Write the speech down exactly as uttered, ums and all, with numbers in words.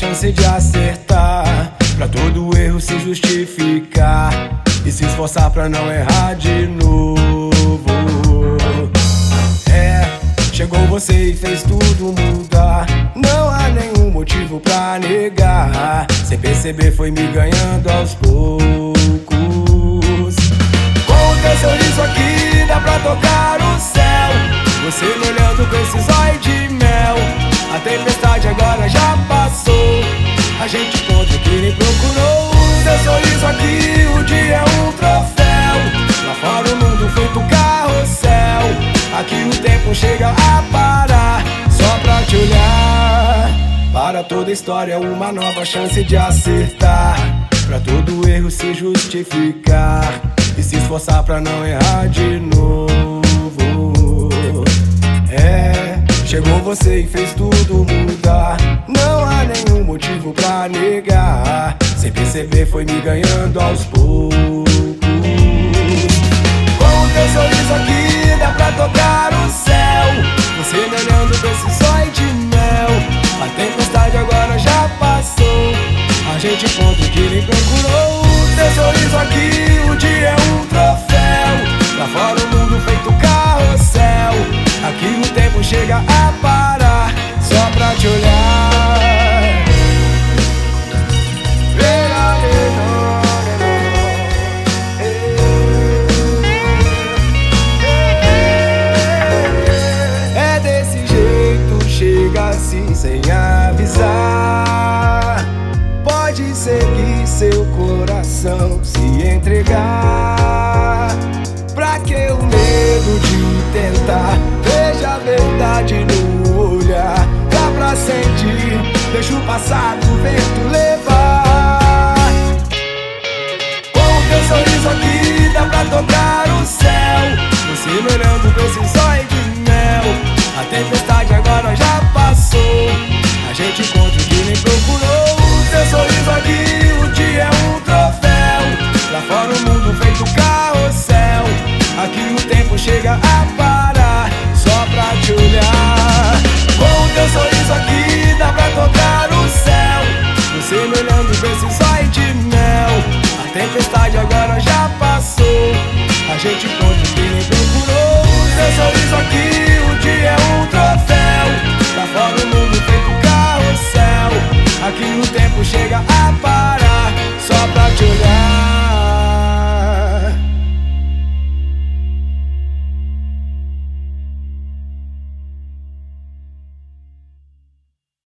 chance de acertar, pra todo erro se justificar e se esforçar pra não errar de novo. É, chegou você e fez tudo mudar, não há nenhum motivo pra negar. Sem perceber foi me ganhando aos poucos. Com o teu sorriso aqui dá pra tocar o céu, você me olhando com esse zóio de mel. A tempestade agora já passou, a gente encontra quem procurou. Seu sorriso aqui, o dia é um troféu, lá fora o mundo feito carrossel. Aqui o tempo chega a parar, só pra te olhar. Para toda história uma nova chance de acertar, pra todo erro se justificar e se esforçar pra não errar de novo. É, chegou você e fez tudo mudar, não há nenhum motivo pra negar. Sem perceber foi me ganhando aos poucos. Com o teu sorriso aqui dá pra tocar o céu, você me olhando com esse zóio de mel. A tempestade agora já passou, a gente encontra o que nem procurou. Teu sorriso aqui, o dia é um troféu, lá fora o mundo feito carrossel. Aqui o tempo chega a parar, só pra te olhar. É desse jeito, chega assim sem avisar. Pode seguir seu coração, se entregar. Pra que o medo de tentar? Veja a verdade no olhar, dá pra sentir, deixa o passado, o vento levar. Com o teu sorriso aqui dá pra tocar o céu, você me olhando com esse zóio de mel. A tempestade agora já passou, a gente encontra o que nem procurou. Teu sorriso aqui, o dia é um troféu, lá fora o mundo feito carrossel. Aqui o tempo chega a parar, só pra te olhar. Com o teu sorriso aqui dá pra tocar o céu, você me olhando com esse zóio de mel. A tempestade agora já passou, a gente encontra o que nem procurou. Teu sorriso aqui, o dia é um troféu, lá fora o mundo feito carrossel. Aqui o tempo chega a parar, só pra te olhar.